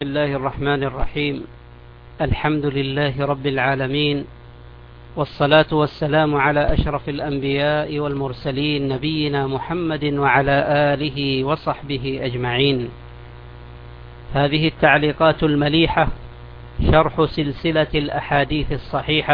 بسم الله الرحمن الرحيم. الحمد لله رب العالمين، والصلاة والسلام على أشرف الأنبياء والمرسلين نبينا محمد وعلى آله وصحبه أجمعين. هذه التعليقات المليحة شرح سلسلة الأحاديث الصحيحة.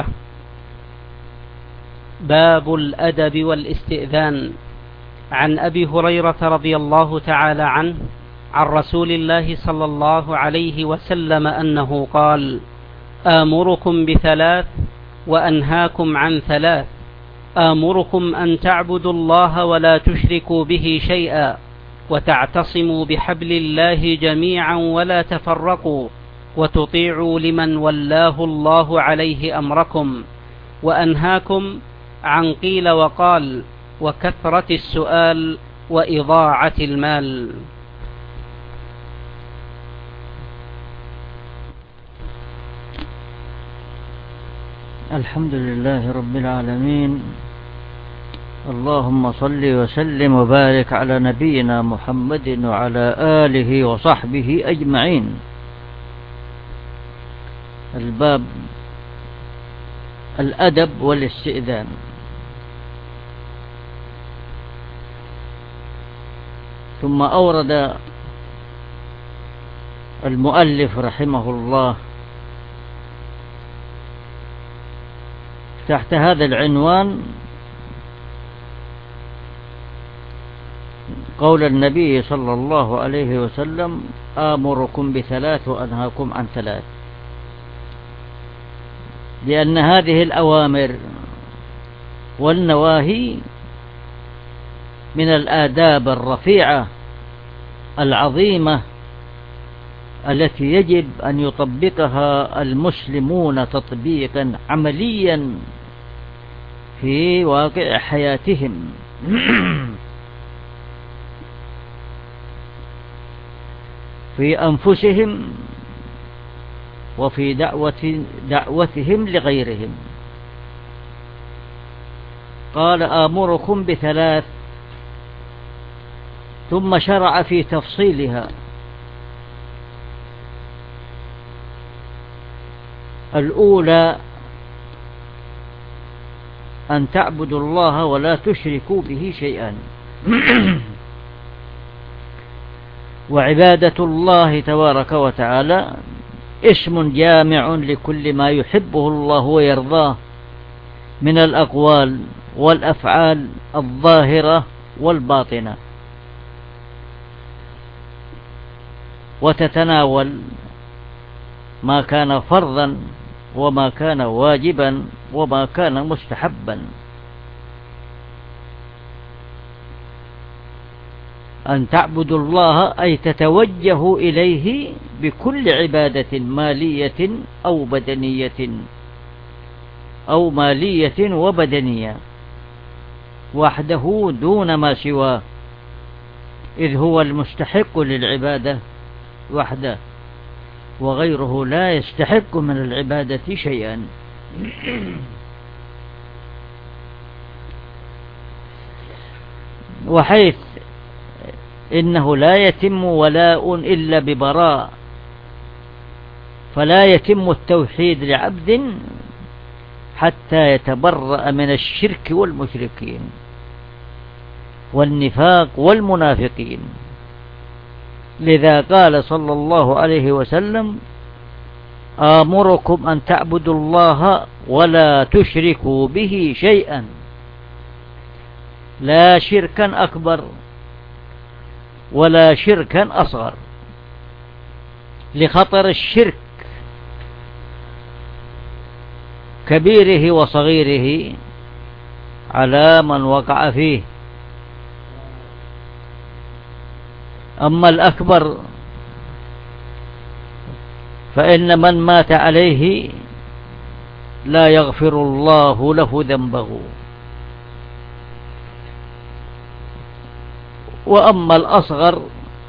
باب الأدب والاستئذان. عن أبي هريرة رضي الله تعالى عنه عن رسول الله صلى الله عليه وسلم أنه قال: آمركم بثلاث وأنهاكم عن ثلاث. آمركم أن تعبدوا الله ولا تشركوا به شيئا، وتعتصموا بحبل الله جميعا ولا تفرقوا، وتطيعوا لمن ولاه الله عليه أمركم. وأنهاكم عن قيل وقال وكثرة السؤال وإضاعة المال. الحمد لله رب العالمين، اللهم صل وسلم وبارك على نبينا محمد وعلى آله وصحبه أجمعين. الباب الأدب والاستئذان. ثم أورد المؤلف رحمه الله تحت هذا العنوان قول النبي صلى الله عليه وسلم: آمركم بثلاث وأنهاكم عن ثلاث. لأن هذه الأوامر والنواهي من الآداب الرفيعة العظيمة التي يجب أن يطبقها المسلمون تطبيقا عمليا في واقع حياتهم. في أنفسهم وفي دعوتهم لغيرهم. قال: آمركم بثلاث، ثم شرع في تفصيلها. الأولى أن تعبدوا الله ولا تشركوا به شيئا. وعبادة الله تبارك وتعالى اسم جامع لكل ما يحبه الله ويرضاه من الأقوال والأفعال الظاهرة والباطنة، وتتناول ما كان فرضا وما كان واجبا وما كان مستحبا. أن تعبدوا الله أي تتوجهوا إليه بكل عبادة مالية أو بدنية، أو مالية وبدنية، وحده دون ما سواه، إذ هو المستحق للعبادة وحده، وغيره لا يستحق من العبادة شيئا. وحيث إنه لا يتم ولاء إلا ببراء، فلا يتم التوحيد لعبد حتى يتبرأ من الشرك والمشركين والنفاق والمنافقين. لذا قال صلى الله عليه وسلم: آمركم أن تعبدوا الله ولا تشركوا به شيئا. لا شركا أكبر ولا شركا أصغر، لخطر الشرك كبيره وصغيره على من وقع فيه. أما الأكبر فإن من مات عليه لا يغفر الله له ذنبه. وأما الأصغر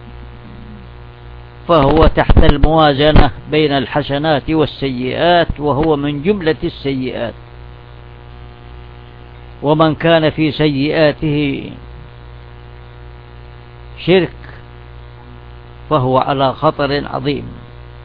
فهو تحت الموازنة بين الحسنات والسيئات، وهو من جملة السيئات. ومن كان في سيئاته شرك فهو على خطر عظيم.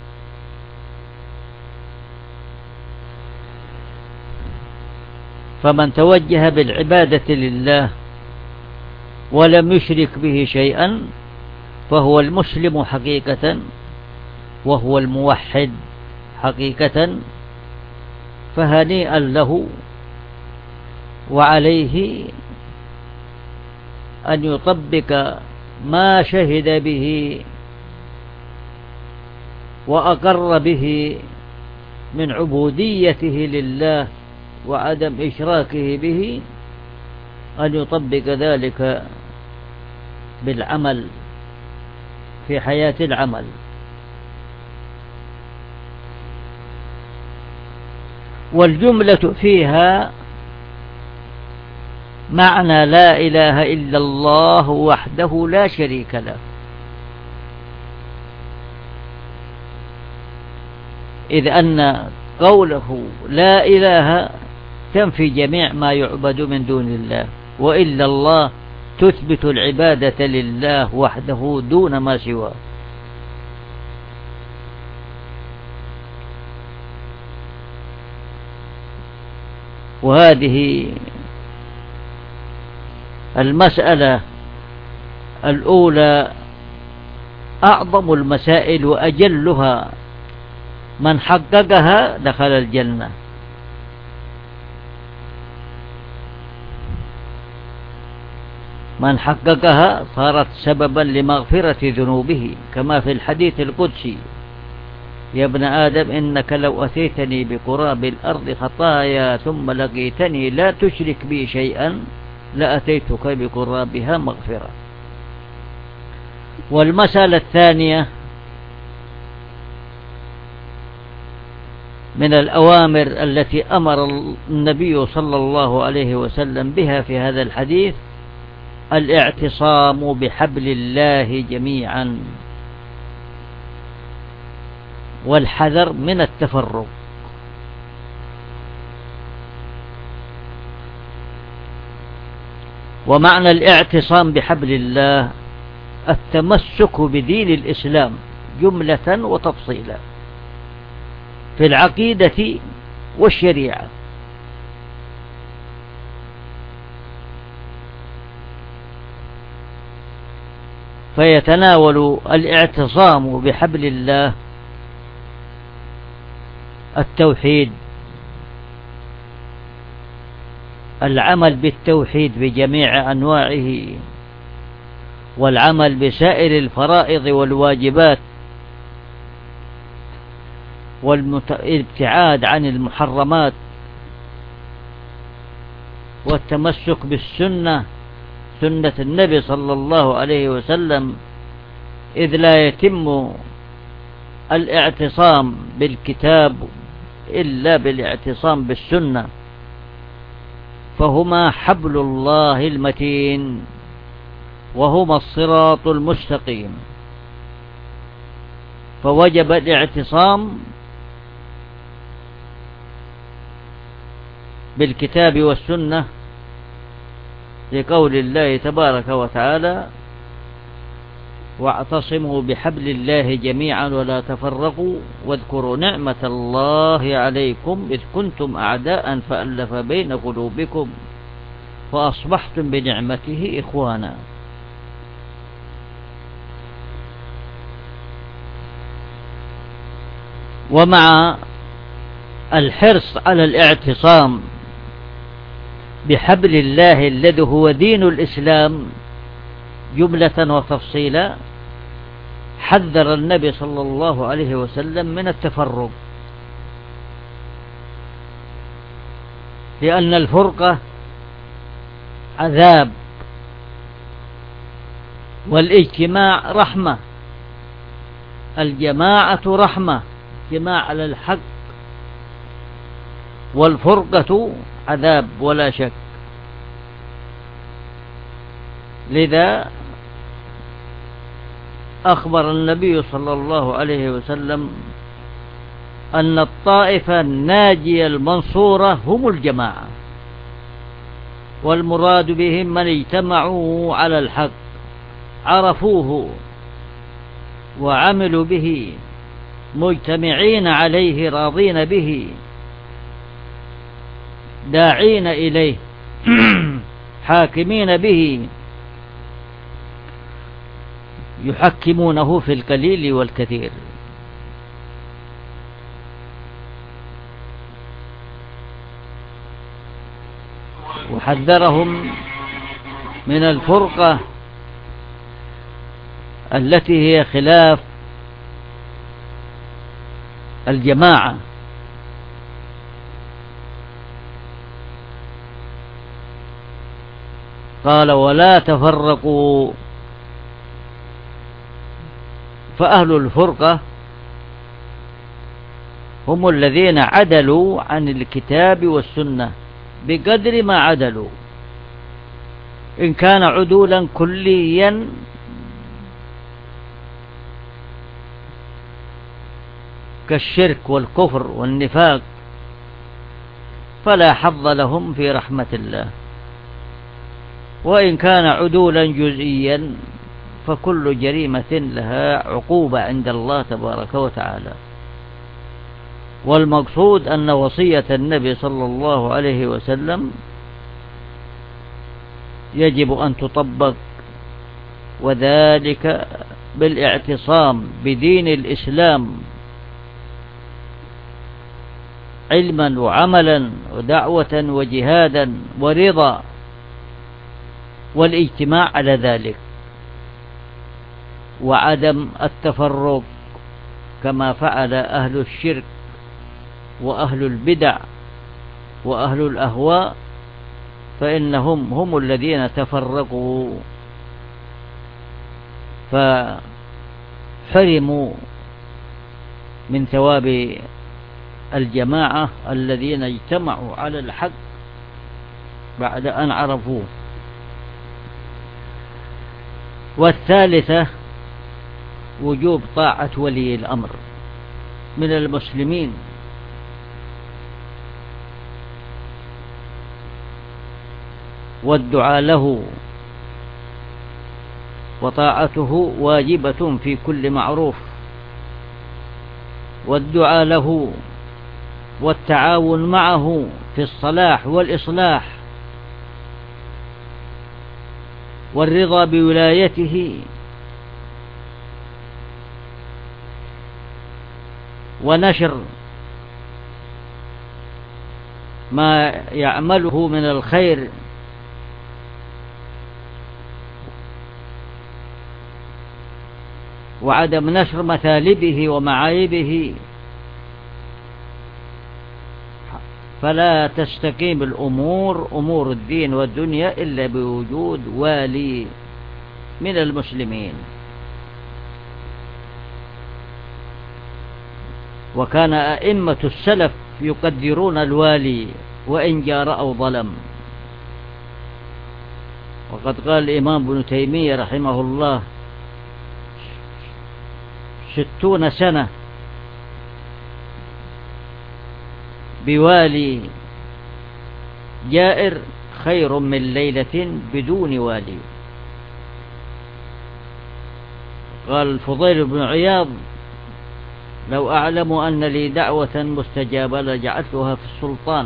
فمن توجه بالعبادة لله ولم يشرك به شيئا فهو المسلم حقيقة وهو الموحد حقيقة، فهنيئا له، وعليه أن يطبق ما شهد به وأقر به من عبوديته لله وعدم إشراكه به، أن يطبق ذلك بالعمل في حياة العمل. والجملة فيها معنى لا إله إلا الله وحده لا شريك له، إذ أن قوله لا إله تنفي جميع ما يعبد من دون الله، وإلا الله تثبت العبادة لله وحده دون ما سواه. وهذه المسألة الأولى أعظم المسائل وأجلها، من حققها دخل الجنة. من حققها صارت سببا لمغفرة ذنوبه، كما في الحديث القدسي: يا ابن آدم إنك لو أتيتني بقراب الأرض خطايا ثم لقيتني لا تشرك بي شيئا لأتيتك بقرابها مغفرة. والمسألة الثانية من الأوامر التي أمر النبي صلى الله عليه وسلم بها في هذا الحديث الاعتصام بحبل الله جميعا، والحذر من التفرق. ومعنى الاعتصام بحبل الله التمسك بدين الإسلام جملة وتفصيلا في العقيدة والشريعة. فيتناول الاعتصام بحبل الله التوحيد، العمل بالتوحيد بجميع أنواعه، والعمل بسائر الفرائض والواجبات، والابتعاد عن المحرمات، والتمسك بالسنة، سنة النبي صلى الله عليه وسلم، إذ لا يتم الاعتصام بالكتاب إلا بالاعتصام بالسنة، فهما حبل الله المتين وهما الصراط المستقيم. فوجب الاعتصام بالكتاب والسنة لقول الله تبارك وتعالى: واعتصموا بحبل الله جميعا ولا تفرقوا واذكروا نعمة الله عليكم إذ كنتم أعداء فألف بين قلوبكم فأصبحتم بنعمته إخوانا. ومع الحرص على الاعتصام بحبل الله الذي هو دين الإسلام جملة وتفصيلا، حذر النبي صلى الله عليه وسلم من التفرق، لأن الفرقة عذاب والاجتماع رحمة. الجماعة رحمة، اجتماع على الحق، والفرقة عذاب ولا شك. لذا أخبر النبي صلى الله عليه وسلم أن الطائفة الناجية المنصورة هم الجماعة، والمراد بهم من اجتمعوا على الحق، عرفوه وعملوا به، مجتمعين عليه راضين به، داعين إليه حاكمين به، يحكمونه في القليل والكثير. وحذرهم من الفرقة التي هي خلاف الجماعة. قال ولا تفرقوا، فأهل الفرقة هم الذين عدلوا عن الكتاب والسنة بقدر ما عدلوا. إن كان عدولا كليا كالشرك والكفر والنفاق فلا حظ لهم في رحمة الله، وإن كان عدولا جزئيا فكل جريمة لها عقوبة عند الله تبارك وتعالى. والمقصود أن وصية النبي صلى الله عليه وسلم يجب أن تطبق، وذلك بالاعتصام بدين الإسلام علما وعملا ودعوة وجهادا ورضا، والاجتماع على ذلك، وعدم التفرق كما فعل أهل الشرك وأهل البدع وأهل الأهواء، فإنهم هم الذين تفرقوا فحرموا من ثواب الجماعة الذين اجتمعوا على الحق بعد أن عرفوه. والثالثة وجوب طاعة ولي الأمر من المسلمين، والدعاء له، وطاعته واجبة في كل معروف، والدعاء له والتعاون معه في الصلاح والإصلاح، والرضا بولايته، ونشر ما يعمله من الخير، وعدم نشر مثالبه ومعايبه، فلا تستقيم الأمور أمور الدين والدنيا إلا بوجود والي من المسلمين. وكان أئمة السلف يقدرون الوالي وإن جار أو ظلم. وقد قال الإمام ابن تيمية رحمه الله 60 سنة بوالي جائر خير من ليلة بدون والي. قال الفضيل بن عياض لو أعلم أن لي دعوة مستجابة لجعلتها في السلطان،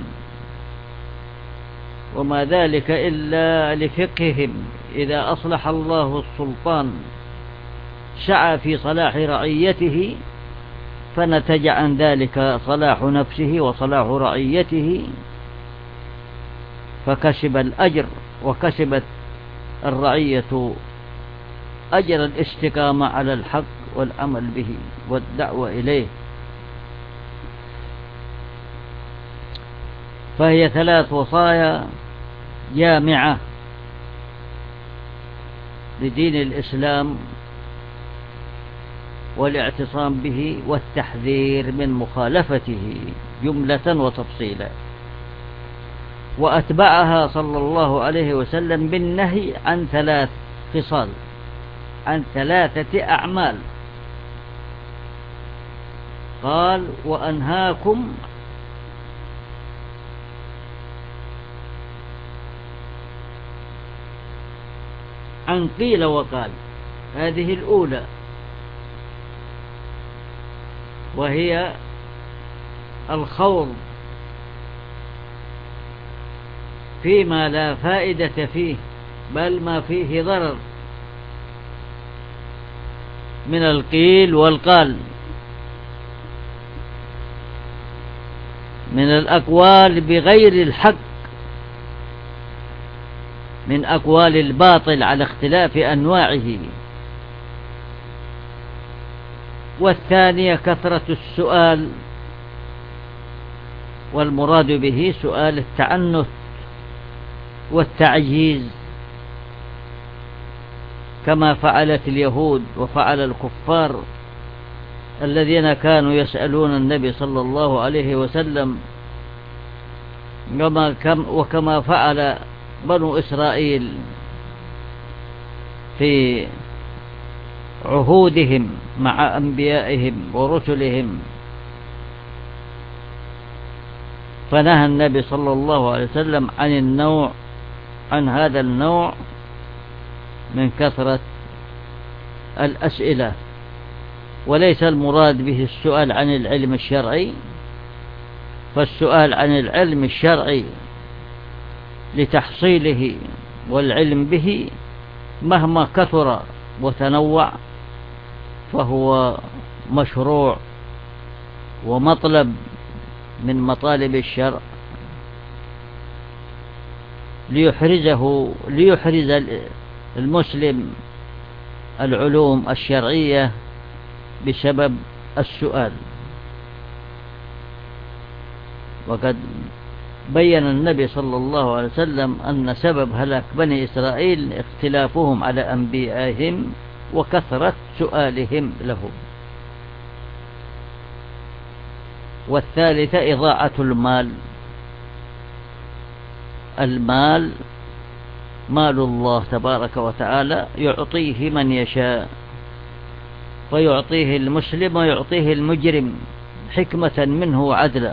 وما ذلك إلا لفقههم، إذا أصلح الله السلطان سعى في صلاح رعيته، فنتج عن ذلك صلاح نفسه وصلاح رعيته، فكسب الأجر، وكسبت الرعية أجر الاستقامة على الحق والعمل به والدعوة إليه. فهي 3 وصايا جامعة لدين الإسلام والاعتصام به والتحذير من مخالفته جملة وتفصيلا. وأتبعها صلى الله عليه وسلم بالنهي عن 3 خصال، عن 3 أعمال. قال وأنهاكم عن قيل وقال، هذه الأولى، وهي الخوض فيما لا فائدة فيه بل ما فيه ضرر من القيل والقال، من الأقوال بغير الحق، من أقوال الباطل على اختلاف أنواعه. والثانية كثرة السؤال، والمراد به سؤال التعنت والتعجيز، كما فعلت اليهود وفعل الكفار الذين كانوا يسألون النبي صلى الله عليه وسلم، وكما فعل بنو إسرائيل في عهودهم مع أنبيائهم ورسلهم. فنهى النبي صلى الله عليه وسلم عن هذا النوع من كثرة الأسئلة. وليس المراد به السؤال عن العلم الشرعي، فالسؤال عن العلم الشرعي لتحصيله والعلم به مهما كثر وتنوع فهو مشروع ومطلب من مطالب الشرع، ليحرز المسلم العلوم الشرعية بسبب السؤال. وقد بين النبي صلى الله عليه وسلم أن سبب هلاك بني إسرائيل اختلافهم على أنبيائهم وكثرة سؤالهم لهم. والثالثة إضاعة المال. المال مال الله تبارك وتعالى يعطيه من يشاء، فيعطيه المسلم ويعطيه المجرم حكمة منه وعدلا.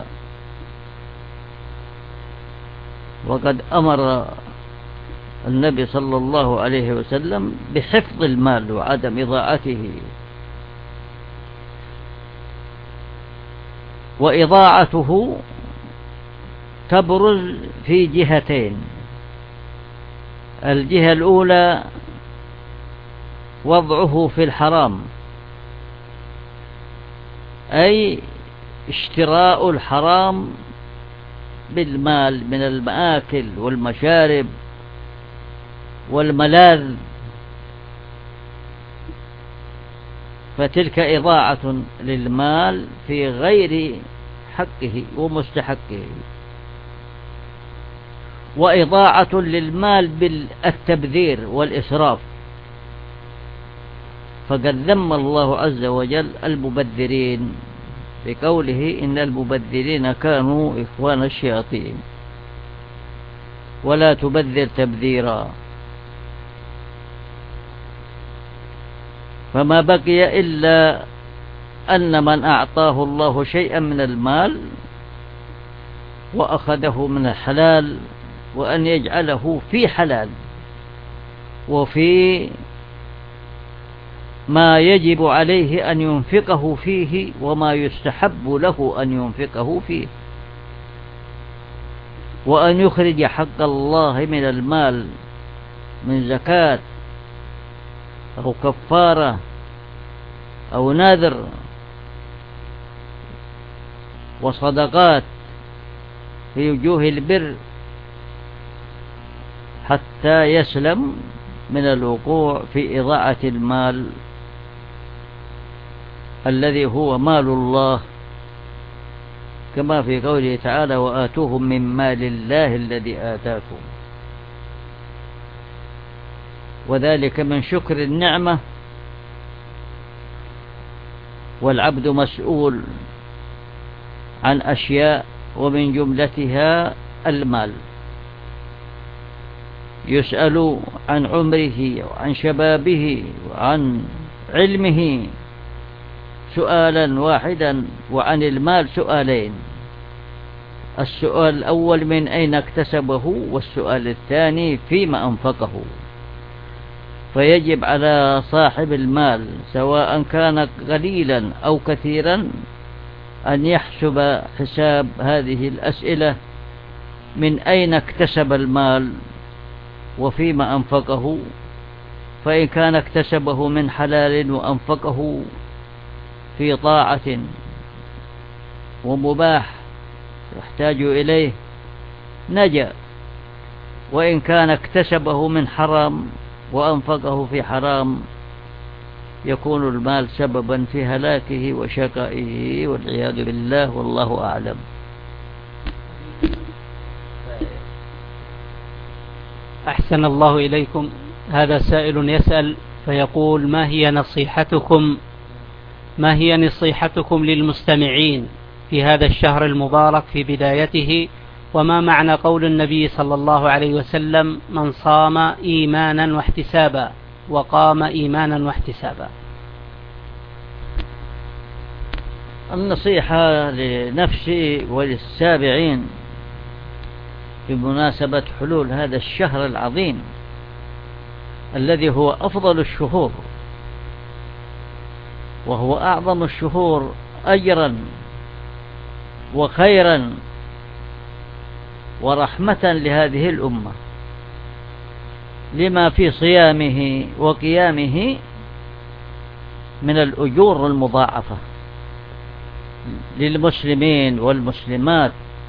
وقد أمر النبي صلى الله عليه وسلم بحفظ المال وعدم إضاعته. وإضاعته تبرز في جهتين: الجهة الأولى وضعه في الحرام، أي اشتراء الحرام بالمال من المآكل والمشارب والملاذ، فتلك إضاعة للمال في غير حقه ومستحقه. وإضاعة للمال بالتبذير والإسراف، فقد ذم الله عز وجل المبذرين بقوله إن المبذرين كانوا إخوان الشياطين ولا تبذر تبذيرا. فما بقي إلا أن من أعطاه الله شيئا من المال وأخذه من الحلال وأن يجعله في حلال وفي ما يجب عليه أن ينفقه فيه وما يستحب له أن ينفقه فيه، وأن يخرج حق الله من المال من زكاة أو كفارة أو نذر وصدقات في وجوه البر حتى يسلم من الوقوع في إضاعة المال الذي هو مال الله، كما في قوله تعالى وآتوهم من مال الله الذي آتاكم. وذلك من شكر النعمة، والعبد مسؤول عن أشياء ومن جملتها المال، يسأل عن عمره وعن شبابه وعن علمه سؤالا واحدا، وعن المال سؤالين: السؤال الأول من أين اكتسبه، والسؤال الثاني فيما أنفقه. فيجب على صاحب المال سواء كان قليلا أو كثيرا أن يحسب حساب هذه الأسئلة من أين اكتسب المال وفيما أنفقه. فإن كان اكتسبه من حلال وأنفقه في طاعة ومباح يحتاج إليه نجا، وإن كان اكتسبه من حرام وأنفقه في حرام يكون المال سببا في هلاكه وشقائه والعياذ بالله، والله أعلم. أحسن الله إليكم. هذا سائل يسأل فيقول: ما هي نصيحتكم للمستمعين في هذا الشهر المبارك في بدايته؟ وما معنى قول النبي صلى الله عليه وسلم: من صام إيمانا واحتسابا وقام إيمانا واحتسابا؟ النصيحة لنفسي وللسابعين بمناسبة حلول هذا الشهر العظيم الذي هو أفضل الشهور وهو أعظم الشهور أجرا وخيرا ورحمة لهذه الأمة، لما في صيامه وقيامه من الأجور المضاعفة للمسلمين والمسلمات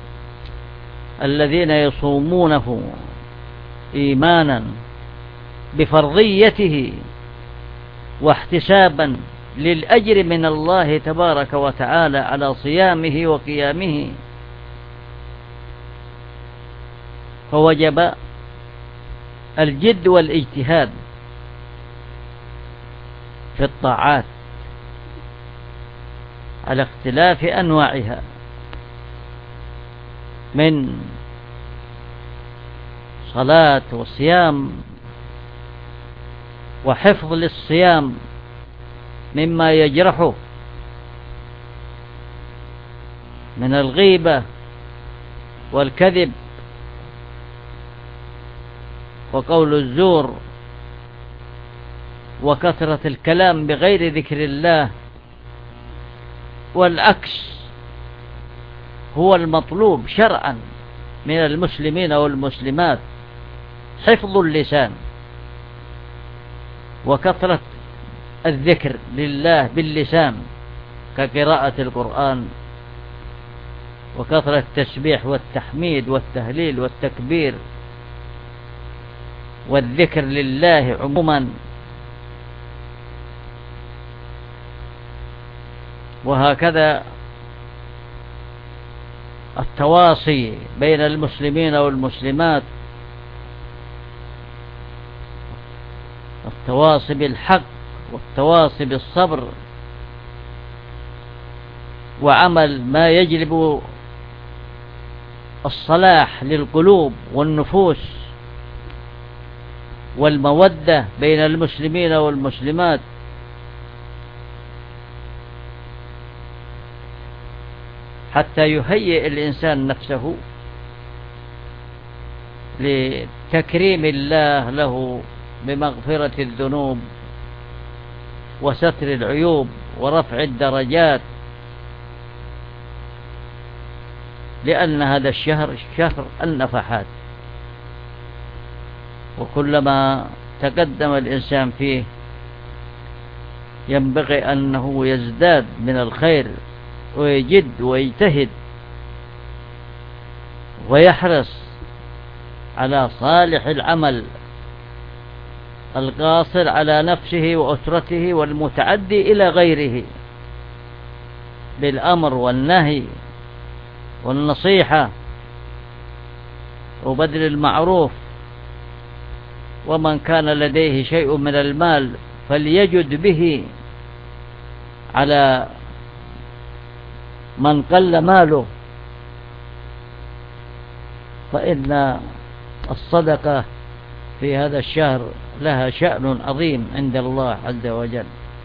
الذين يصومونه إيمانا بفرضيته واحتسابا للأجر من الله تبارك وتعالى على صيامه وقيامه. فوجب الجد والاجتهاد في الطاعات على اختلاف أنواعها من صلاة وصيام وحفظ للصيام مما يجرحه من الغيبة والكذب وقول الزور وكثرة الكلام بغير ذكر الله، والعكس هو المطلوب شرعا من المسلمين والمسلمات: حفظ اللسان وكثرة الذكر لله باللسان كقراءة القرآن وكثرة التسبيح والتحميد والتهليل والتكبير والذكر لله عموما. وهكذا التواصي بين المسلمين والمسلمات، التواصي بالحق والتواصي بالصبر وعمل ما يجلب الصلاح للقلوب والنفوس والمودة بين المسلمين والمسلمات، حتى يهيئ الإنسان نفسه لتكريم الله له بمغفرة الذنوب وستر العيوب ورفع الدرجات، لأن هذا الشهر شهر النفحات، وكلما تقدم الإنسان فيه ينبغي أنه يزداد من الخير ويجد ويجتهد ويحرص على صالح العمل القاصر على نفسه وأسرته والمتعدي إلى غيره بالأمر والنهي والنصيحة وبذل المعروف. ومن كان لديه شيء من المال فليجد به على من قل ماله، فإن الصدقة في هذا الشهر لها شأن عظيم عند الله عز وجل.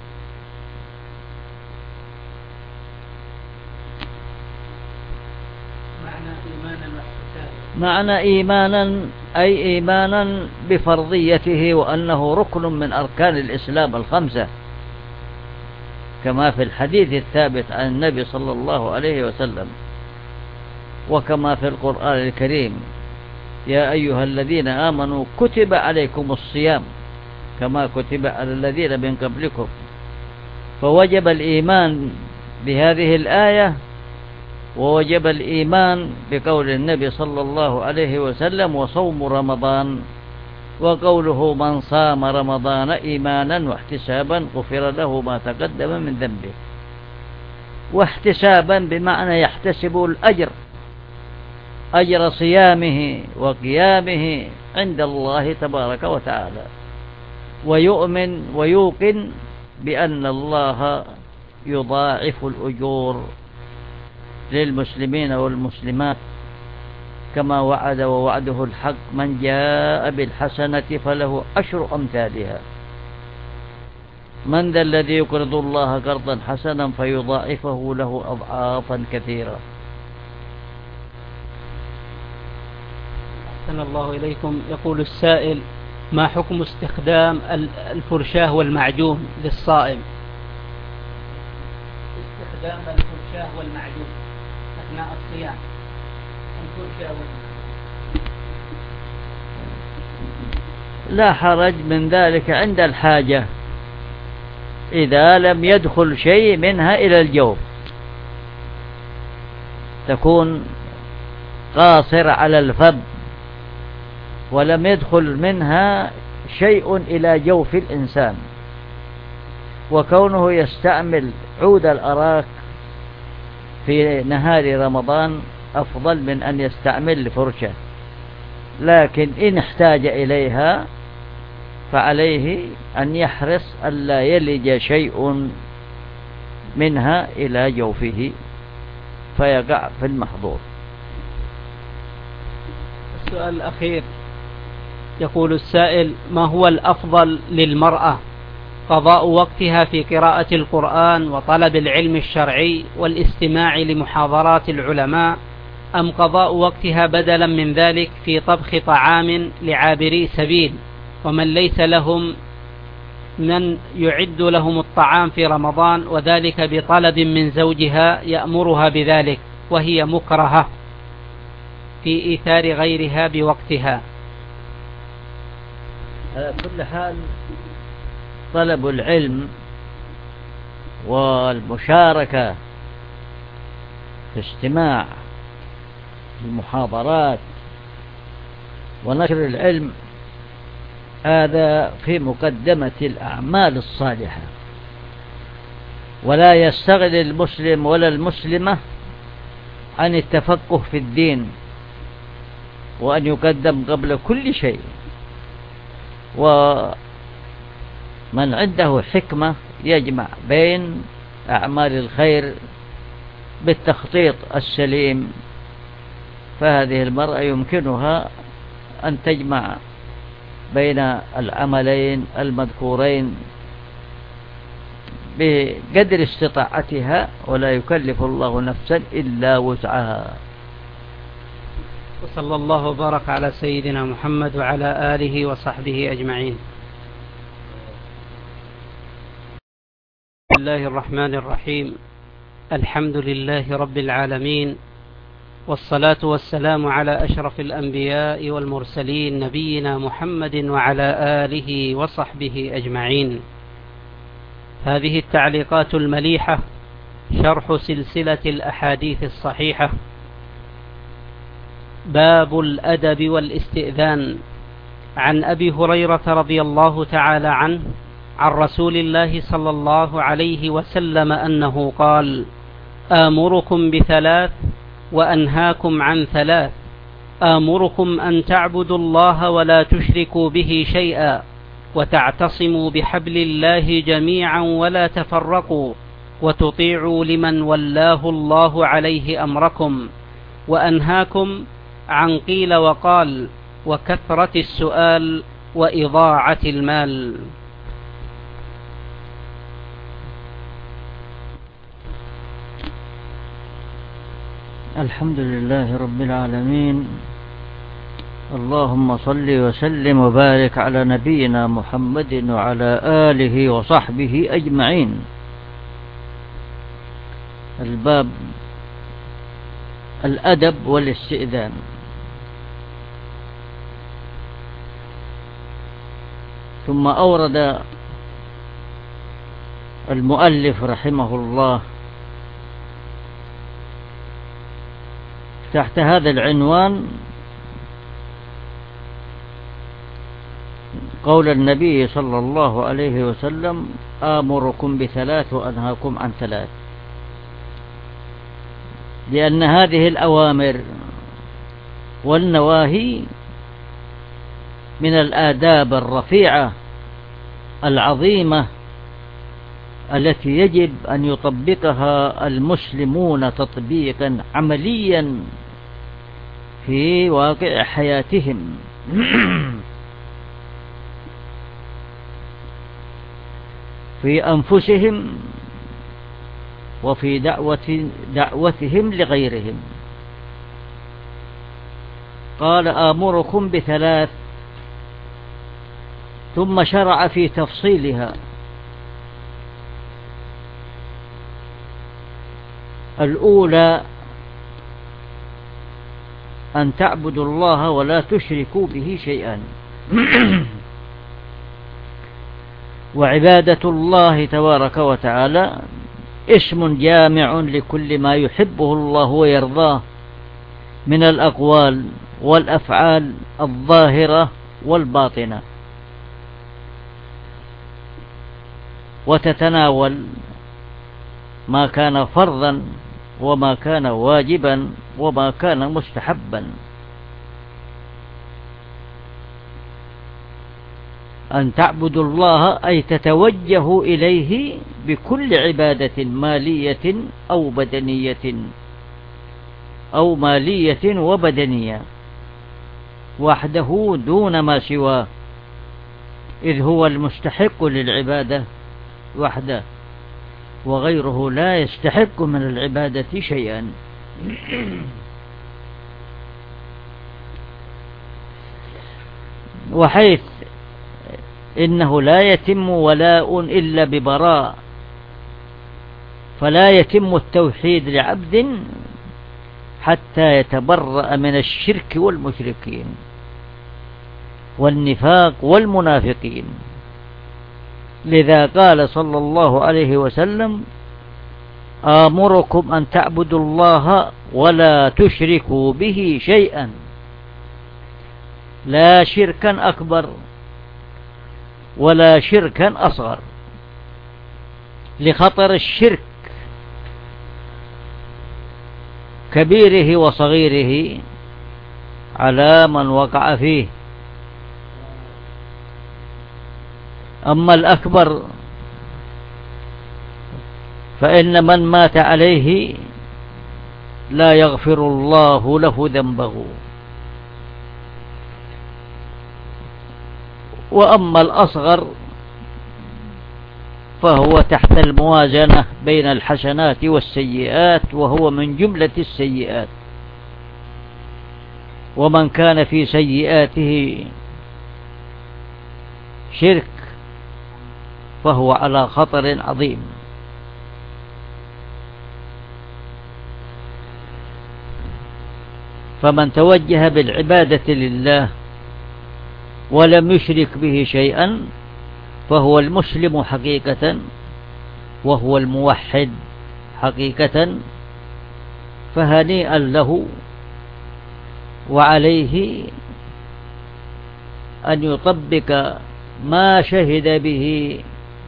معنى إيمانا أي إيمانا بفرضيته وأنه ركن من أركان الإسلام الخمسة، كما في الحديث الثابت عن النبي صلى الله عليه وسلم: وكما في القرآن الكريم: يا أيها الذين آمنوا كتب عليكم الصيام كما كتب على الذين من قبلكم. فوجب الإيمان بهذه الآية، ووجب الإيمان بقول النبي صلى الله عليه وسلم: وصوم رمضان، وقوله: من صام رمضان إيمانا واحتسابا غفر له ما تقدم من ذنبه. واحتسابا بمعنى يحتسب الأجر، أجر صيامه وقيامه عند الله تبارك وتعالى، ويؤمن ويوقن بأن الله يضاعف الأجور للمسلمين والمسلمات، كما وعد ووعده الحق: من جاء بالحسنة فله 10 أمثالها. من ذا الذي يقرض الله قرضا حسنا فيضاعفه له أضعافا كثيرة. أحسن الله إليكم. يقول السائل: ما حكم استخدام الفرشاة والمعجون للصائم؟ استخدام الفرشاة والمعجون أثناء الصيام. الفرشاة لا حرج من ذلك عند الحاجة، إذا لم يدخل شيء منها إلى الجوف، تكون قاصر على الفم ولم يدخل منها شيء إلى جوف الإنسان. وكونه يستعمل عود الأراك في نهار رمضان أفضل من أن يستعمل فرشة، لكن إن احتاج إليها فعليه أن يحرص ألا يلج شيء منها إلى جوفه فيقع في المحظور. السؤال الأخير، يقول السائل: ما هو الأفضل للمرأة، قضاء وقتها في قراءة القرآن وطلب العلم الشرعي والاستماع لمحاضرات العلماء، أم قضاء وقتها بدلا من ذلك في طبخ طعام لعابري سبيل ومن ليس لهم من يعد لهم الطعام في رمضان، وذلك بطلب من زوجها يأمرها بذلك وهي مكرهة في إيثار غيرها بوقتها؟ على كل حال، طلب العلم والمشاركة في استماع المحاضرات ونشر العلم هذا في مقدمة الأعمال الصالحة، ولا يستغل المسلم ولا المسلمة عن التفقه في الدين، وأن يقدم قبل كل شيء. ومن عنده حكمة يجمع بين أعمال الخير بالتخطيط السليم، فهذه المرأة يمكنها أن تجمع بين العملين المذكورين بقدر استطاعتها، ولا يكلف الله نفسا إلا وسعها. وصلى الله وبارك على سيدنا محمد وعلى آله وصحبه أجمعين. بسم الله الرحمن الرحيم. الحمد لله رب العالمين، والصلاة والسلام على أشرف الأنبياء والمرسلين نبينا محمد وعلى آله وصحبه أجمعين. هذه التعليقات المليحة شرح سلسلة الأحاديث الصحيحة. باب الأدب والاستئذان. عن أبي هريرة رضي الله تعالى عنه عن رسول الله صلى الله عليه وسلم أنه قال: آمركم بثلاث وأنهاكم عن ثلاث. آمركم أن تعبدوا الله ولا تشركوا به شيئا، وتعتصموا بحبل الله جميعا ولا تفرقوا، وتطيعوا لمن ولاه الله عليه أمركم. وأنهاكم عن قيل وقال وكثرة السؤال وإضاعة المال. الحمد لله رب العالمين، اللهم صل وسلم وبارك على نبينا محمد وعلى آله وصحبه أجمعين. الباب الأدب والاستئذان. ثم أورد المؤلف رحمه الله تحت هذا العنوان قول النبي صلى الله عليه وسلم: آمركم بثلاث وأنهاكم عن ثلاث. لأن هذه الأوامر والنواهي من الآداب الرفيعة العظيمة التي يجب أن يطبقها المسلمون تطبيقا عمليا في واقع حياتهم. في أنفسهم وفي دعوتهم لغيرهم. قال: آمركم بثلاث، ثم شرع في تفصيلها. الأولى أن تعبدوا الله ولا تشركوا به شيئا. وعبادة الله تبارك وتعالى اسم جامع لكل ما يحبه الله ويرضاه من الأقوال والأفعال الظاهرة والباطنة، وتتناول ما كان فرضا وما كان واجبا وما كان مستحبا. أن تعبدوا الله أي تتوجهوا إليه بكل عبادة مالية أو بدنية أو مالية وبدنية وحده دون ما سواه، إذ هو المستحق للعبادة وحده، وغيره لا يستحق من العبادة شيئا. وحيث إنه لا يتم ولاء إلا ببراء، فلا يتم التوحيد لعبد حتى يتبرأ من الشرك والمشركين والنفاق والمنافقين. لذا قال صلى الله عليه وسلم: آمركم أن تعبدوا الله ولا تشركوا به شيئا. لا شركا أكبر ولا شركا أصغر، لخطر الشرك كبيره وصغيره على من وقع فيه. أما الأكبر فإن من مات عليه لا يغفر الله له ذنبه. وأما الأصغر فهو تحت الموازنة بين الحسنات والسيئات، وهو من جملة السيئات. ومن كان في سيئاته شرك فهو على خطر عظيم. فمن توجه بالعبادة لله ولم يشرك به شيئا فهو المسلم حقيقة، وهو الموحد حقيقة، فهنيئا له، وعليه أن يطبق ما شهد به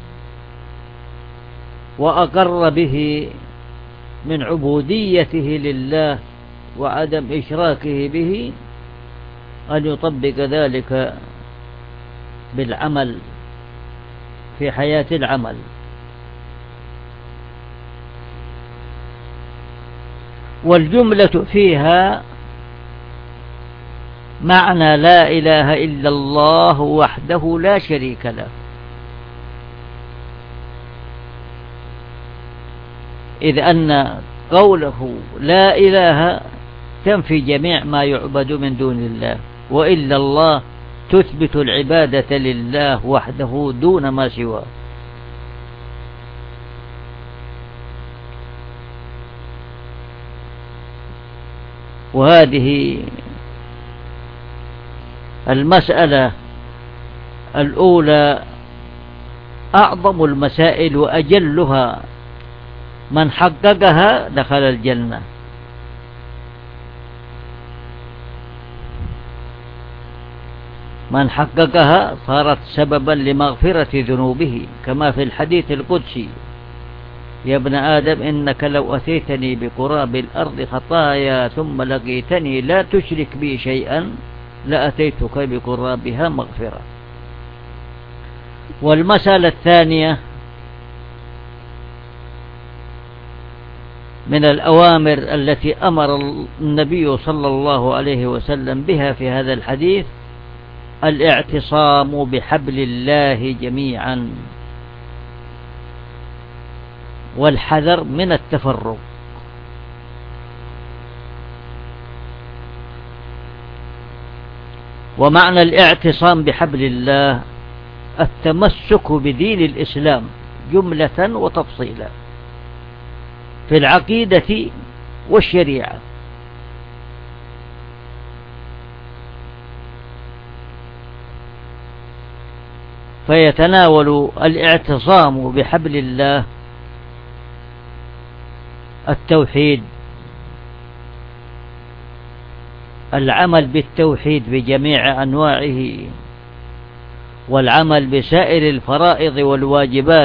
وأقر به من عبوديته لله وعدم إشراكه به، أن يطبق ذلك بالعمل في حياة العمل. والجملة فيها معنى لا إله إلا الله وحده لا شريك له، إذ أن قوله لا إله تنفي جميع ما يعبد من دون الله، وإلا الله تثبت العبادة لله وحده دون ما سواه. وهذه المسألة الأولى أعظم المسائل وأجلها، من حققها دخل الجنة. من حققها صارت سببا لمغفرة ذنوبه، كما في الحديث القدسي: يا ابن آدم إنك لو أتيتني بقراب الأرض خطايا ثم لقيتني لا تشرك بي شيئا لأتيتك بقرابها مغفرة. والمسألة الثانية من الأوامر التي أمر النبي صلى الله عليه وسلم بها في هذا الحديث الاعتصام بحبل الله جميعا، والحذر من التفرق. ومعنى الاعتصام بحبل الله التمسك بدين الإسلام جملة وتفصيلا في العقيدة والشريعة. فيتناول الاعتصام بحبل الله التوحيد، العمل بالتوحيد بجميع أنواعه، والعمل بسائر الفرائض والواجبات،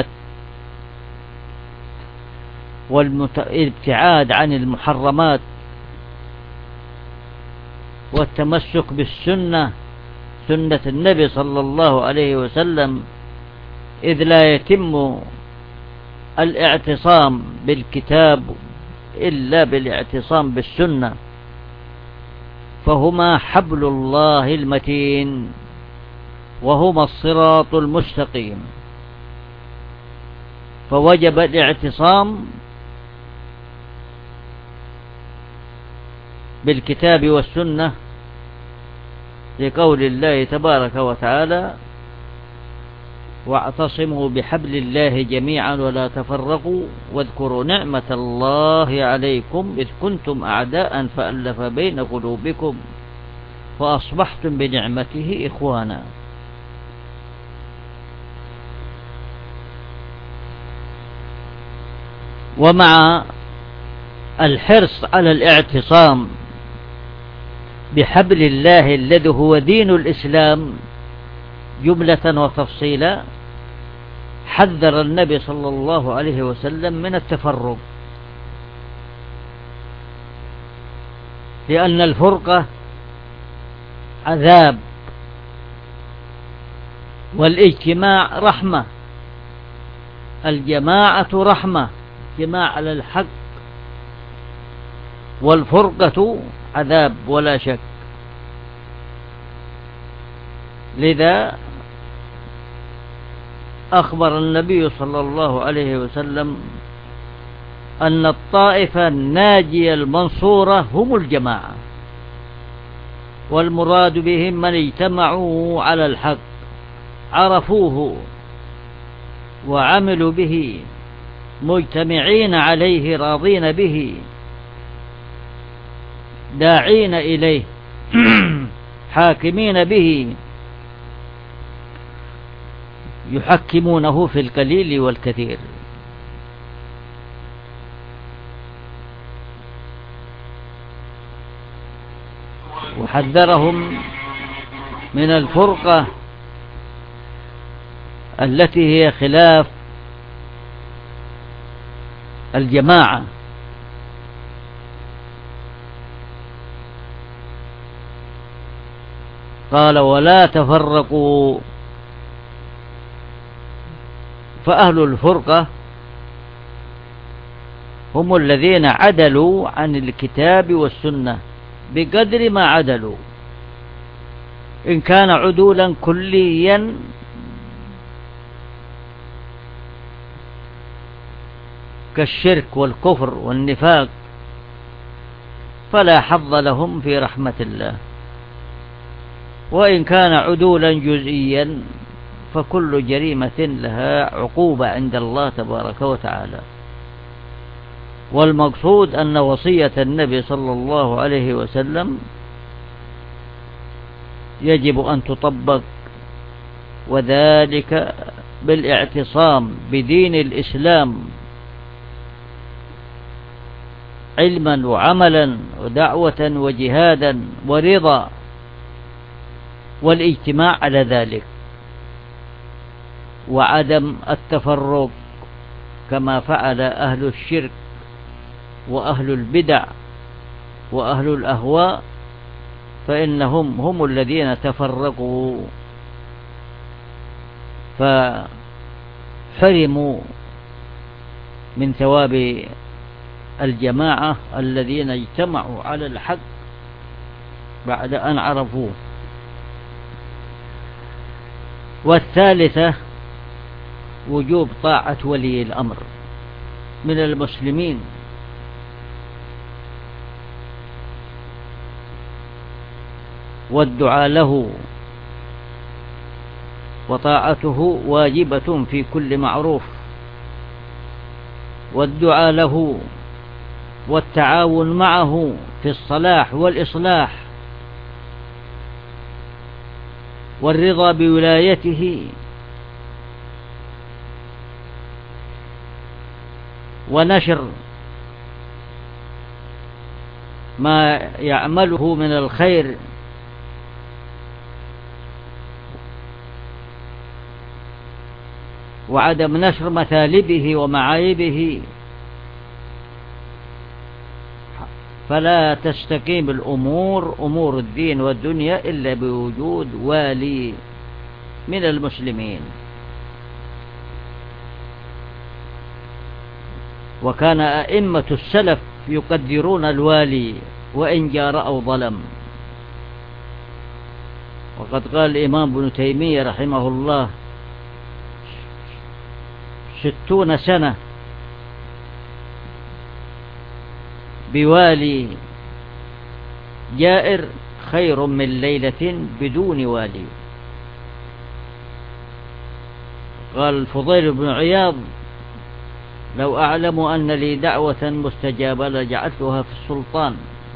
والابتعاد عن المحرمات، والتمسك بالسنة، سنة النبي صلى الله عليه وسلم، إذ لا يتم الاعتصام بالكتاب إلا بالاعتصام بالسنة، فهما حبل الله المتين وهما الصراط المستقيم. فوجب الاعتصام بالكتاب والسنة لقول الله تبارك وتعالى: واعتصموا بحبل الله جميعا ولا تفرقوا واذكروا نعمة الله عليكم إذ كنتم أعداء فألف بين قلوبكم فأصبحتم بنعمته إخوانا. ومع الحرص على الاعتصام بحبل الله الذي هو دين الإسلام جملة وتفصيلا، حذر النبي صلى الله عليه وسلم من التفرق، لأن الفرقة عذاب والاجتماع رحمة. الجماعة رحمة، اجتماع على الحق، والفرقة عذاب ولا شك. لذا أخبر النبي صلى الله عليه وسلم أن الطائفة الناجية المنصورة هم الجماعة، والمراد بهم من اجتمعوا على الحق، عرفوه وعملوا به، مجتمعين عليه، راضين به، داعين إليه، حاكمين به، يحكمونه في القليل والكثير. وحذرهم من الفرقة التي هي خلاف الجماعة. قال: ولا تفرقوا. فأهل الفرقة هم الذين عدلوا عن الكتاب والسنة بقدر ما عدلوا، إن كان عدولا كليا كالشرك والكفر والنفاق فلا حظ لهم في رحمة الله، وإن كان عدولا جزئيا فكل جريمة لها عقوبة عند الله تبارك وتعالى. والمقصود أن وصية النبي صلى الله عليه وسلم يجب أن تطبق، وذلك بالاعتصام بدين الإسلام علما وعملا ودعوة وجهادا ورضا، والاجتماع على ذلك، وعدم التفرق كما فعل أهل الشرك وأهل البدع وأهل الأهواء، فإنهم هم الذين تفرقوا فحرموا من ثواب الجماعة الذين اجتمعوا على الحق بعد أن عرفوه. والثالثة وجوب طاعة ولي الأمر من المسلمين، والدعاء له، وطاعته واجبة في كل معروف، والدعاء له والتعاون معه في الصلاح والإصلاح، والرضا بولايته، ونشر ما يعمله من الخير، وعدم نشر مثالبه ومعايبه، فلا تستقيم الأمور أمور الدين والدنيا إلا بوجود والي من المسلمين. وكان أئمة السلف يقدرون الوالي وإن جار أو ظلم، وقد قال الإمام ابن تيمية رحمه الله: 60 سنة بوالي جائر خير من ليلة بدون والي. قال الفضيل بن عياض: لو أعلم أن لي دعوة مستجابة لجعلتها في السلطان،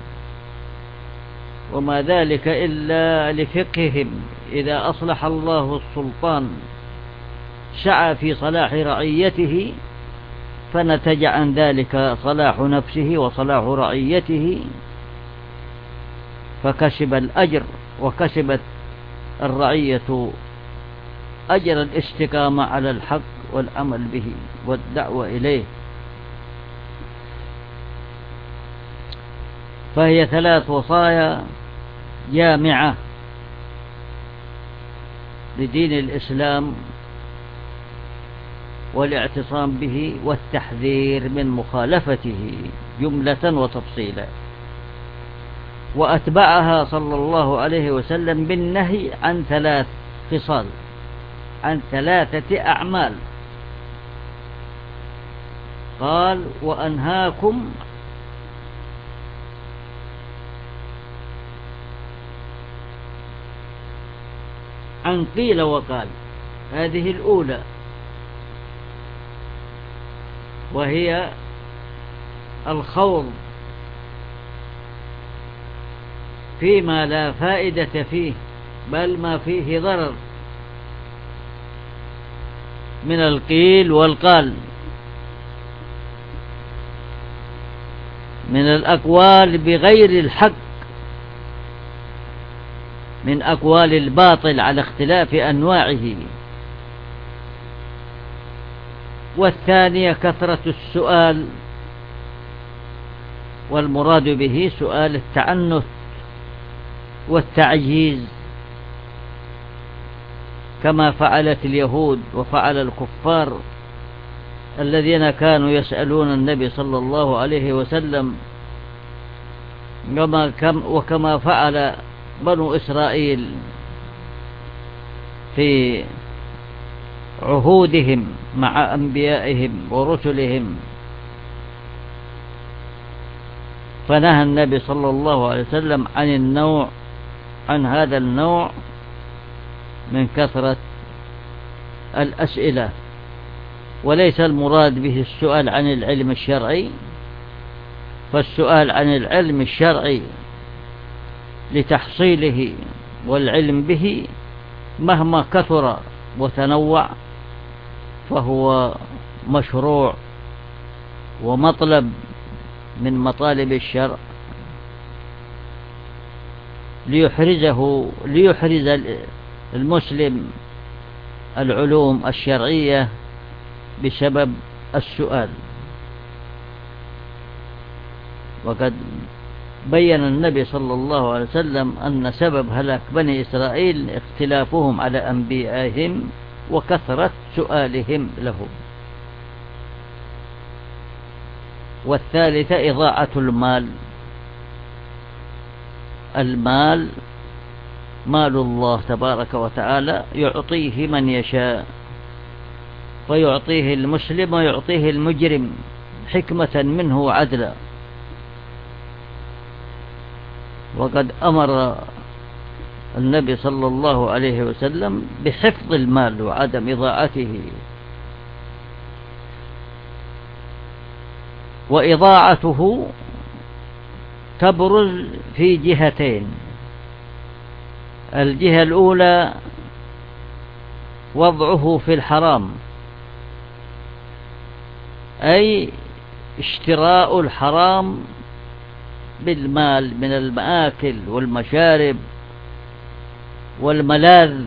وما ذلك إلا لفقههم، إذا أصلح الله السلطان سعى في صلاح رعيته، فنتج عن ذلك صلاح نفسه وصلاح رعيته، فكسب الأجر، وكسبت الرعية أجر الاستقامة على الحق والعمل به والدعوة إليه. فهي 3 وصايا جامعة لدين الإسلام، والاعتصام به والتحذير من مخالفته جملة وتفصيلا. وأتبعها صلى الله عليه وسلم بالنهي عن 3 خصال، عن 3 أعمال. قال: وأنهاكم عن قيل وقال. هذه الأولى، وهي الخوض فيما لا فائدة فيه، بل ما فيه ضرر من القيل والقال، من الأقوال بغير الحق، من أقوال الباطل على اختلاف أنواعه. والثانية كثرة السؤال، والمراد به سؤال التعنت والتعجيز، كما فعلت اليهود وفعل الكفار الذين كانوا يسألون النبي صلى الله عليه وسلم، وكما فعل بنو إسرائيل في عهودهم مع أنبيائهم ورسلهم. فنهى النبي صلى الله عليه وسلم عن هذا النوع من كثرة الأسئلة، وليس المراد به السؤال عن العلم الشرعي، فالسؤال عن العلم الشرعي لتحصيله والعلم به مهما كثر وتنوع فهو مشروع ومطلب من مطالب الشرع ليحرز المسلم العلوم الشرعية بسبب السؤال. وقد بين النبي صلى الله عليه وسلم أن سبب هلاك بني إسرائيل اختلافهم على أنبيائهم وكثرة سؤالهم لهم. والثالثة إضاعة المال. المال مال الله تبارك وتعالى يعطيه من يشاء، فيعطيه المسلم ويعطيه المجرم حكمة منه وعدلا. وقد أمر النبي صلى الله عليه وسلم بحفظ المال وعدم إضاعته. وإضاعته تبرز في جهتين: الجهة الأولى وضعه في الحرام، أي اشتراء الحرام بالمال من المآكل والمشارب والملاذ،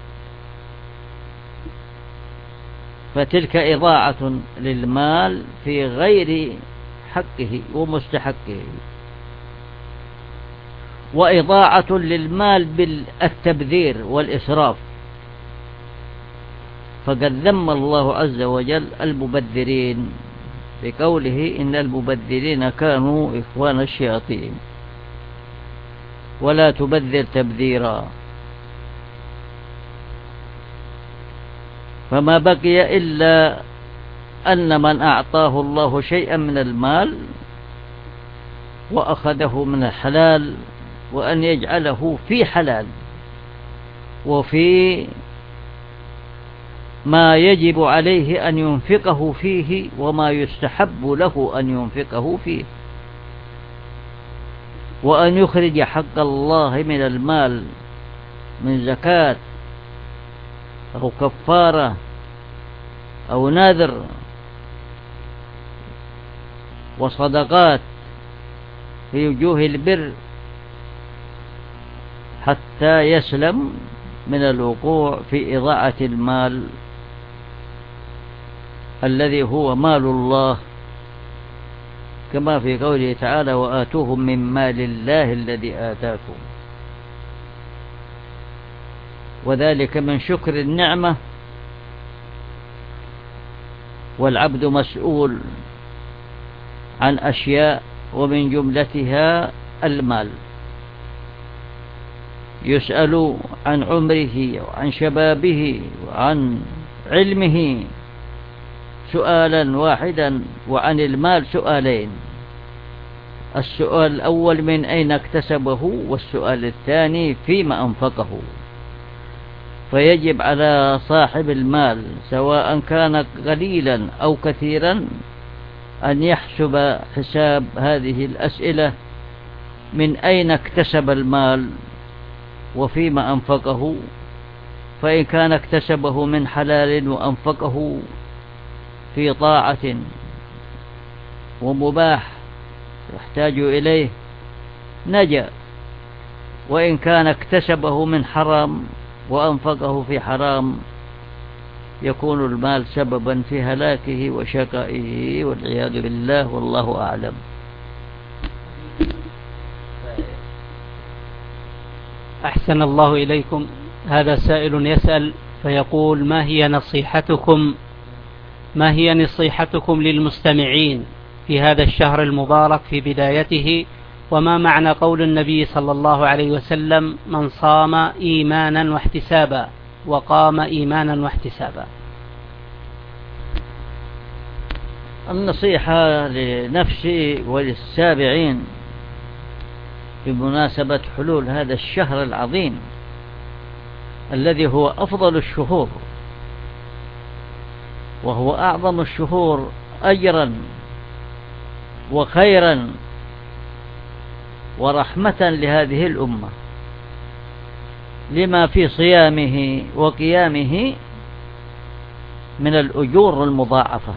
فتلك إضاعة للمال في غير حقه ومستحقه. وإضاعة للمال بالتبذير والإسراف، فقد ذم الله عز وجل المبذرين بقوله إن المبذرين كانوا إخوان الشياطين ولا تبذر تبذيرا. فما بقي إلا أن من أعطاه الله شيئا من المال وأخذه من الحلال وأن يجعله في حلال وفي ما يجب عليه أن ينفقه فيه وما يستحب له أن ينفقه فيه، وأن يخرج حق الله من المال من زكاة أو كفارة أو نذر وصدقات في وجوه البر حتى يسلم من الوقوع في إضاعة المال الذي هو مال الله، كما في قوله تعالى وآتوهم من مال الله الذي آتاكم. وذلك من شكر النعمة، والعبد مسؤول عن أشياء ومن جملتها المال، يسأل عن عمره وعن شبابه وعن علمه سؤالا واحدا، وعن المال سؤالين: السؤال الأول من أين اكتسبه، والسؤال الثاني فيما أنفقه. فيجب على صاحب المال سواء كان قليلا أو كثيرا أن يحسب حساب هذه الأسئلة: من أين اكتسب المال وفيما أنفقه. فإن كان اكتسبه من حلال وأنفقه في طاعة ومباح يحتاج إليه نجا، وإن كان اكتسبه من حرام وأنفقه في حرام يكون المال سببا في هلاكه وشقائه والعياذ بالله، والله أعلم. أحسن الله إليكم. هذا سائل يسأل فيقول: ما هي نصيحتكم للمستمعين في هذا الشهر المبارك في بدايته، وما معنى قول النبي صلى الله عليه وسلم: من صام إيمانا واحتسابا وقام إيمانا واحتسابا؟ النصيحة لنفسي وللسابعين بمناسبة حلول هذا الشهر العظيم الذي هو أفضل الشهور وهو أعظم الشهور أجرا وخيرا ورحمة لهذه الأمة، لما في صيامه وقيامه من الأجور المضاعفة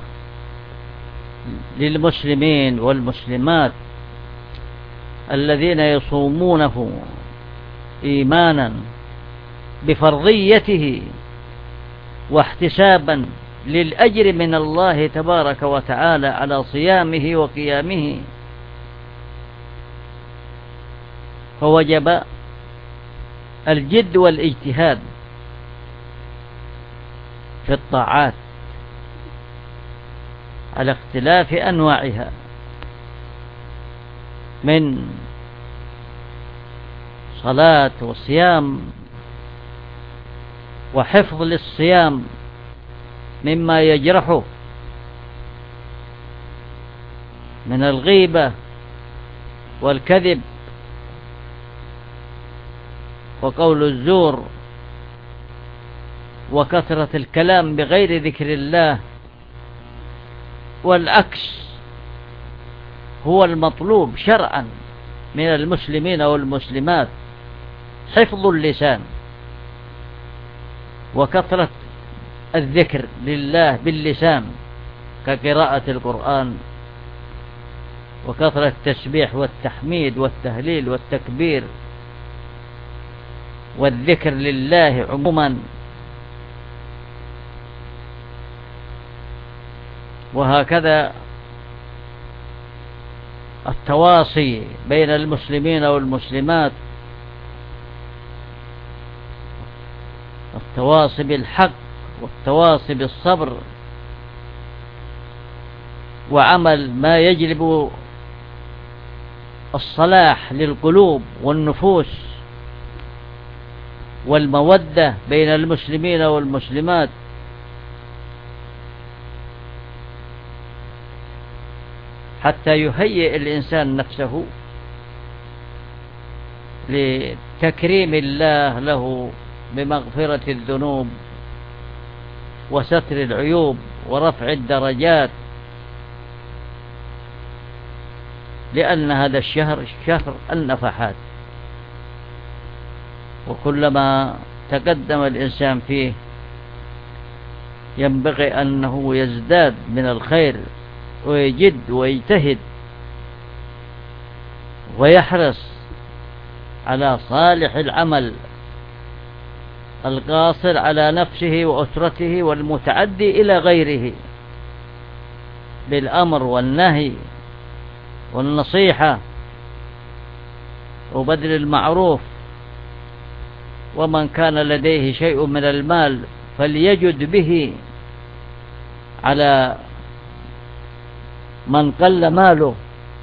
للمسلمين والمسلمات الذين يصومونه إيمانا بفرضيته واحتسابا للأجر من الله تبارك وتعالى على صيامه وقيامه. فوجب الجد والاجتهاد في الطاعات على اختلاف أنواعها من صلاة وصيام وحفظ للصيام مما يجرحه من الغيبة والكذب وقول الزور وكثرة الكلام بغير ذكر الله، والعكس هو المطلوب شرعا من المسلمين والمسلمات، حفظ اللسان وكثرة الذكر لله باللسان كقراءة القرآن وكثرة التسبيح والتحميد والتهليل والتكبير والذكر لله عموما. وهكذا التواصي بين المسلمين والمسلمات، التواصي بالحق والتواصي بالصبر، وعمل ما يجلب الصلاح للقلوب والنفوس والمودة بين المسلمين والمسلمات، حتى يهيئ الإنسان نفسه لتكريم الله له بمغفرة الذنوب وستر العيوب ورفع الدرجات، لأن هذا الشهر شهر النفحات، وكلما تقدم الإنسان فيه ينبغي أنه يزداد من الخير ويجد ويجتهد ويحرص على صالح العمل القاصر على نفسه وأسرته والمتعدي إلى غيره بالأمر والنهي والنصيحة وبذل المعروف. ومن كان لديه شيء من المال فليجد به على من قل ماله،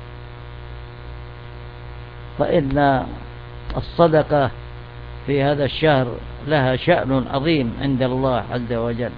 فإن الصدقة في هذا الشهر لها شأن عظيم عند الله عز وجل.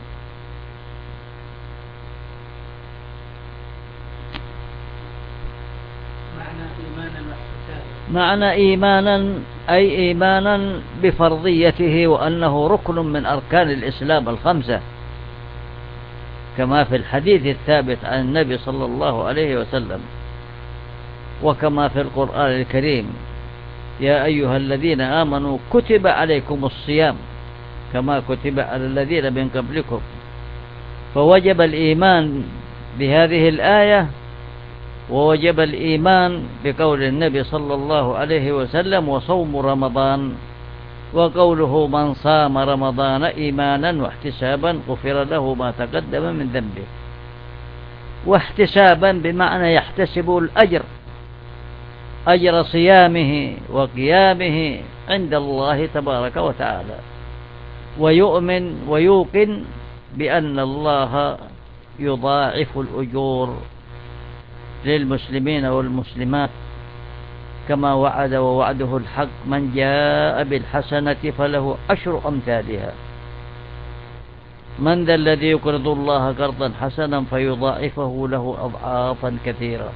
معنى إيمانا أي إيمانا بفرضيته وأنه ركن من أركان الإسلام الخمسة، كما في الحديث الثابت عن النبي صلى الله عليه وسلم، وكما في القرآن الكريم: يا أيها الذين آمنوا كتب عليكم الصيام كما كتب على الذين من قبلكم. فوجب الإيمان بهذه الآية، ووجب الإيمان بقول النبي صلى الله عليه وسلم: وصوم رمضان، وقوله: من صام رمضان إيمانا واحتسابا غفر له ما تقدم من ذنبه. واحتسابا بمعنى يحتسب الأجر، أجر صيامه وقيامه عند الله تبارك وتعالى، ويؤمن ويوقن بأن الله يضاعف الأجور للمسلمين والمسلمات كما وعد ووعده الحق: من جاء بالحسنة فله 10 أمثالها. من ذا الذي يقرض الله قرضا حسنا فيضاعفه له أضعافا كثيرة.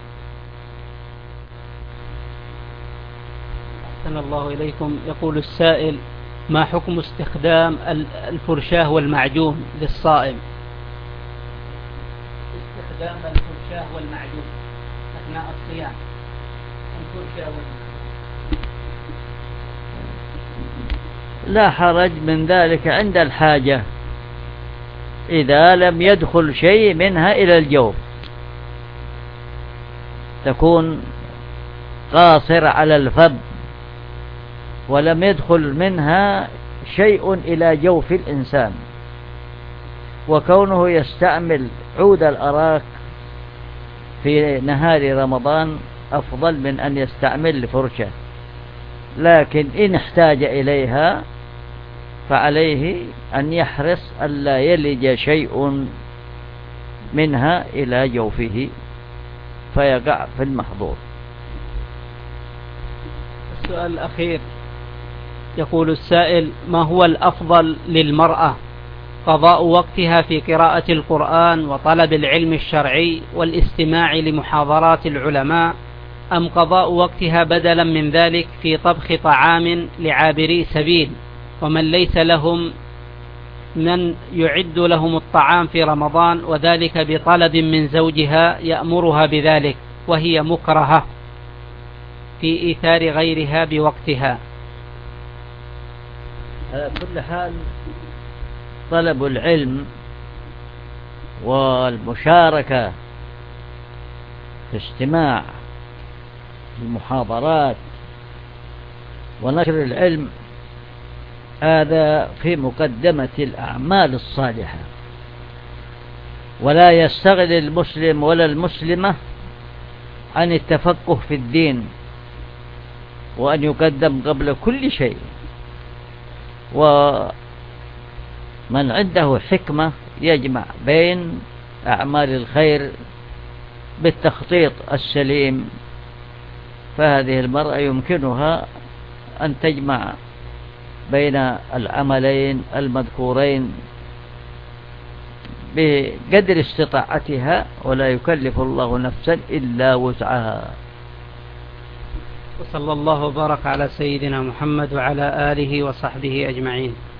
أحسن الله إليكم. يقول السائل: ما حكم استخدام الفرشاة والمعجون للصائم؟ استخدام الفرشاة والمعجون أثناء الصيام، الفرشاة والمعجون لا حرج من ذلك عند الحاجة إذا لم يدخل شيء منها إلى الجوف، تكون قاصرة على الفم ولم يدخل منها شيء إلى جوف الإنسان، وكونه يستعمل عود الأراك في نهار رمضان أفضل من أن يستعمل فرشة، لكن إن احتاج إليها فعليه أن يحرص ألا يلج شيء منها إلى جوفه فيقع في المحظور. السؤال الأخير يقول السائل: ما هو الأفضل للمرأة، قضاء وقتها في قراءة القرآن وطلب العلم الشرعي والاستماع لمحاضرات العلماء، أم قضاء وقتها بدلا من ذلك في طبخ طعام لعابري سبيل ومن ليس لهم من يعد لهم الطعام في رمضان، وذلك بطلب من زوجها يأمرها بذلك وهي مكرهة في إيثار غيرها بوقتها؟ على كل حال طلب العلم والمشاركة في استماع المحاضرات ونشر العلم هذا في مقدمة الأعمال الصالحة، ولا يستغل المسلم ولا المسلمة عن التفقه في الدين وأن يقدم قبل كل شيء. ومن عنده حكمة يجمع بين أعمال الخير بالتخطيط السليم، فهذه المرأة يمكنها أن تجمع بين العملين المذكورين بقدر استطاعتها، ولا يكلف الله نفسا إلا وسعها. وصلى الله وبارك على سيدنا محمد وعلى آله وصحبه أجمعين.